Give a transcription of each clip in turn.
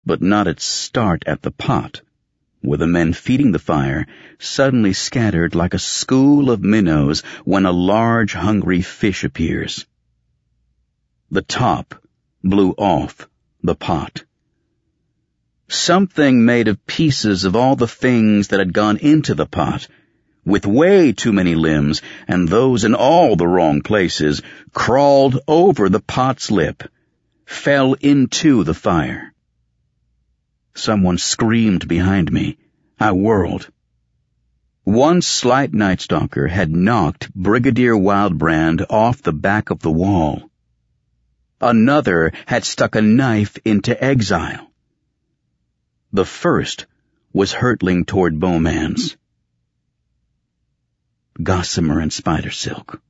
but not its start at the pot, where the men feeding the fire suddenly scattered like a school of minnows when a large hungry fish appears. The top blew off the pot. Something made of pieces of all the things that had gone into the pot, with way too many limbs, and those in all the wrong places, crawled over the pot's lip, fell into the fire. Someone screamed behind me. I whirled. One slight night stalker had knocked Brigadier Wildbrand off the back of the wall. Another had stuck a knife into Exile. The first was hurtling toward Bowmans. Gossamer and Spider Silk.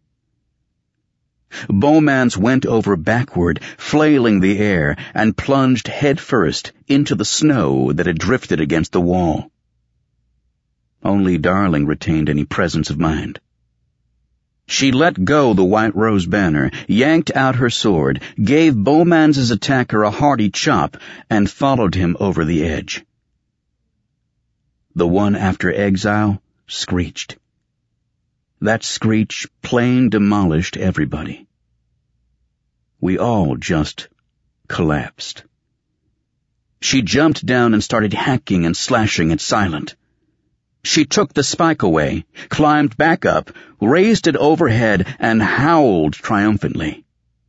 Bowmans went over backward, flailing the air, and plunged headfirst into the snow that had drifted against the wall. Only Darling retained any presence of mind. She let go the white rose banner, yanked out her sword, gave Bowmans's attacker a hearty chop, and followed him over the edge. The one after Exile screeched. That screech plain demolished everybody. We all just collapsed. She jumped down and started hacking and slashing at Silent. She took the spike away, climbed back up, raised it overhead, and howled triumphantly.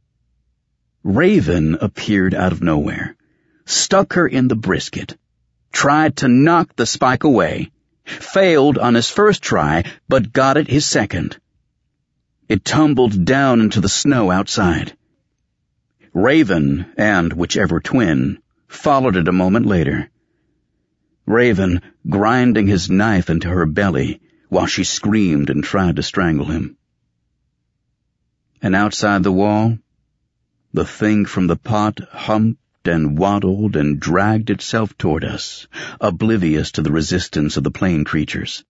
Raven appeared out of nowhere, stuck her in the brisket, tried to knock the spike away, failed on his first try, but got it his second. It tumbled down into the snow outside. Raven, and whichever twin, followed it a moment later. Raven grinding his knife into her belly while she screamed and tried to strangle him. And outside the wall, the thing from the pot humped and waddled and dragged itself toward us, oblivious to the resistance of the plain creatures.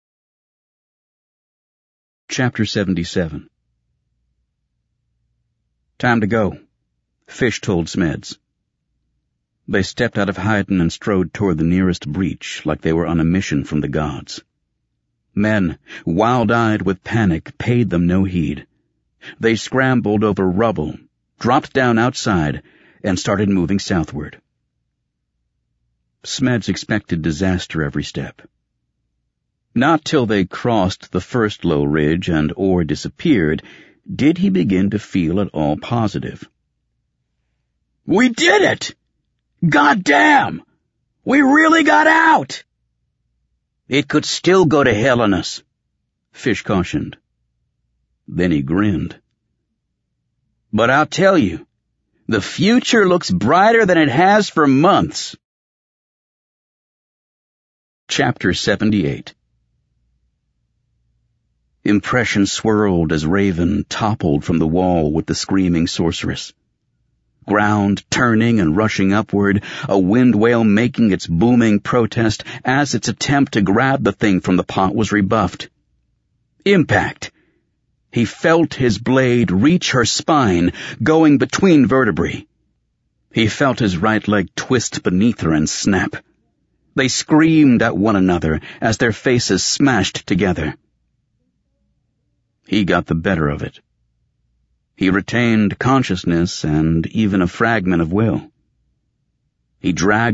Chapter 77. Time to go, Fish told Smeds. They stepped out of hiding and strode toward the nearest breach like they were on a mission from the gods. Men, wild-eyed with panic, paid them no heed. They scrambled over rubble, dropped down outside, and started moving southward. Smeds expected disaster every step. Not till they crossed the first low ridge and Orr disappeared did he begin to feel at all positive. "We did it! Goddamn! We really got out!" "It could still go to hell on us," Fish cautioned. Then he grinned. "But I'll tell you, the future looks brighter than it has for months." Chapter 78. Impression swirled as Raven toppled from the wall with the screaming sorceress. Ground turning and rushing upward, a wind whale making its booming protest as its attempt to grab the thing from the pot was rebuffed. Impact! He felt his blade reach her spine, going between vertebrae. He felt his right leg twist beneath her and snap. They screamed at one another as their faces smashed together. He got the better of it. He retained consciousness and even a fragment of will. He dragged